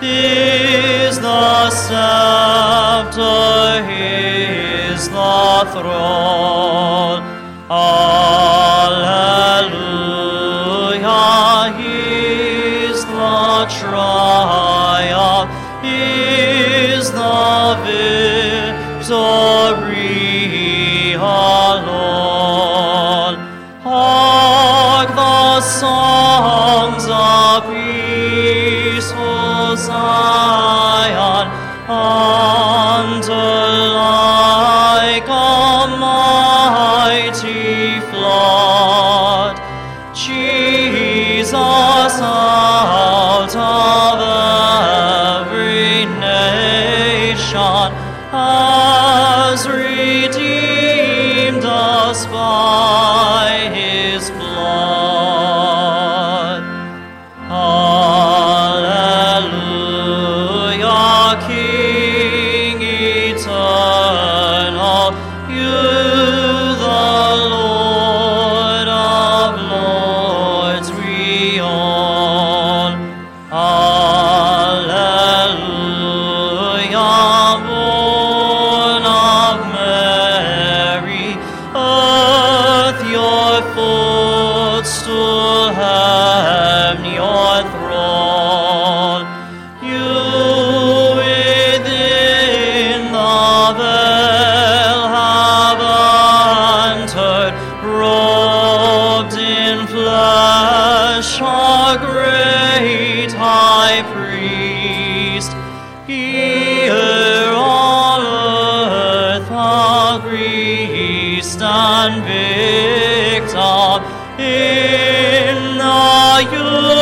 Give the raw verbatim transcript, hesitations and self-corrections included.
is the scepter, is the throne. Alleluia, is the triumph, is the victory alone. Hark the songs of peaceful Zion, under like a mighty flood. Jesus out of every nation has redeemed us by his blood. Alleluia, King eternal, you the Lord of lords we own. Alleluia, born of Mary, earth your footstool, heaven your throne. You within the veil have entered, robed in flesh, our great high priest. Here on earth a priest and victim in the